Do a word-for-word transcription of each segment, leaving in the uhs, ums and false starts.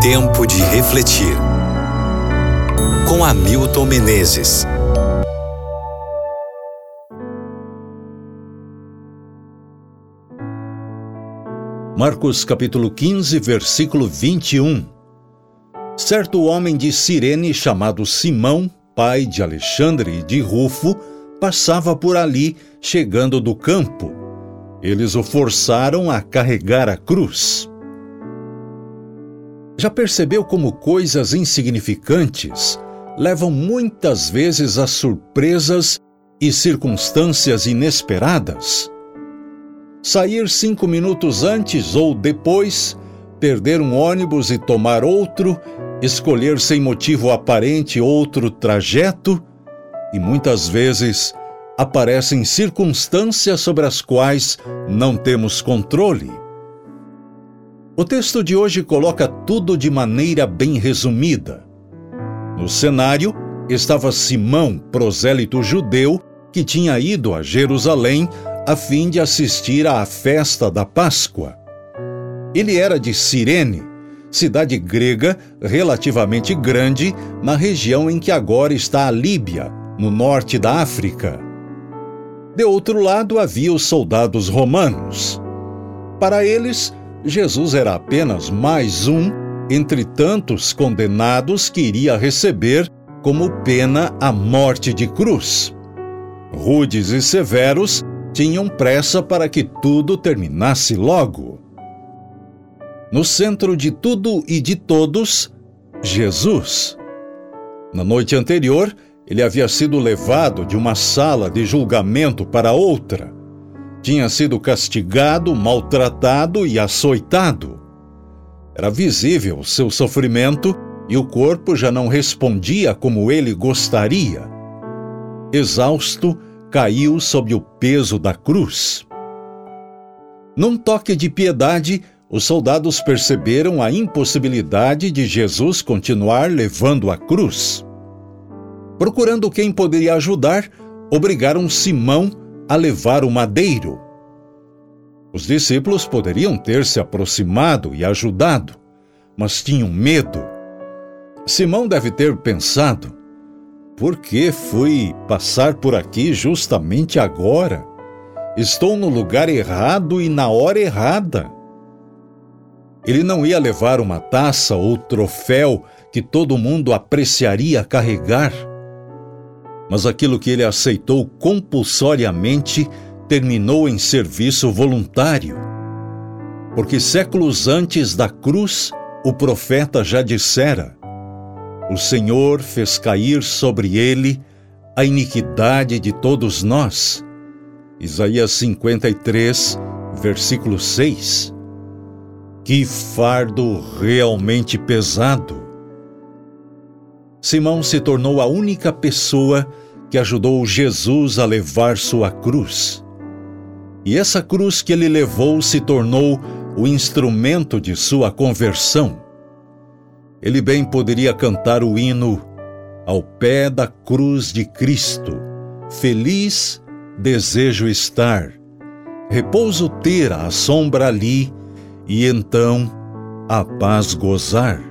Tempo de refletir. Com Hamilton Menezes. Marcos capítulo quinze, versículo vinte e um. Certo homem de Cirene, chamado Simão, pai de Alexandre e de Rufo, passava por ali, chegando do campo. Eles o forçaram a carregar a cruz. Já percebeu como coisas insignificantes levam muitas vezes a surpresas e circunstâncias inesperadas? Sair cinco minutos antes ou depois, perder um ônibus e tomar outro, escolher sem motivo aparente outro trajeto, e muitas vezes aparecem circunstâncias sobre as quais não temos controle. O texto de hoje coloca tudo de maneira bem resumida. No cenário estava Simão, prosélito judeu, que tinha ido a Jerusalém a fim de assistir à festa da Páscoa. Ele era de Cirene, cidade grega relativamente grande na região em que agora está a Líbia, no norte da África. De outro lado havia os soldados romanos. Para eles, Jesus era apenas mais um entre tantos condenados que iria receber como pena a morte de cruz. Rudes e severos tinham pressa para que tudo terminasse logo. No centro de tudo e de todos, Jesus. Na noite anterior, ele havia sido levado de uma sala de julgamento para outra. Tinha sido castigado, maltratado e açoitado. Era visível seu sofrimento e o corpo já não respondia como ele gostaria. Exausto, caiu sob o peso da cruz. Num toque de piedade, os soldados perceberam a impossibilidade de Jesus continuar levando a cruz. Procurando quem poderia ajudar, obrigaram Simão a levar o madeiro. Os discípulos poderiam ter se aproximado e ajudado, mas tinham medo. Simão deve ter pensado: por que fui passar por aqui justamente agora? Estou no lugar errado e na hora errada. Ele não ia levar uma taça ou troféu que todo mundo apreciaria carregar. Mas aquilo que ele aceitou compulsoriamente terminou em serviço voluntário. Porque séculos antes da cruz, o profeta já dissera: o Senhor fez cair sobre ele a iniquidade de todos nós. Isaías cinquenta e três, versículo seis. Que fardo realmente pesado! Simão se tornou a única pessoa que ajudou Jesus a levar sua cruz. E essa cruz que ele levou se tornou o instrumento de sua conversão. Ele bem poderia cantar o hino Ao pé da cruz de Cristo, feliz desejo estar, repouso ter à sombra ali, e então a paz gozar.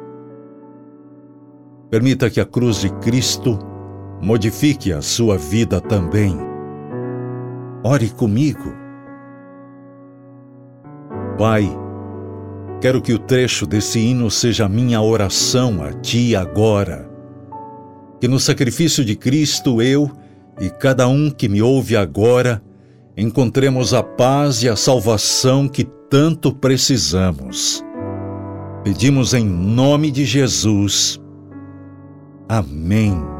Permita que a cruz de Cristo modifique a sua vida também. Ore comigo. Pai, quero que o trecho desse hino seja minha oração a Ti agora. Que no sacrifício de Cristo eu e cada um que me ouve agora encontremos a paz e a salvação que tanto precisamos. Pedimos em nome de Jesus. Amém.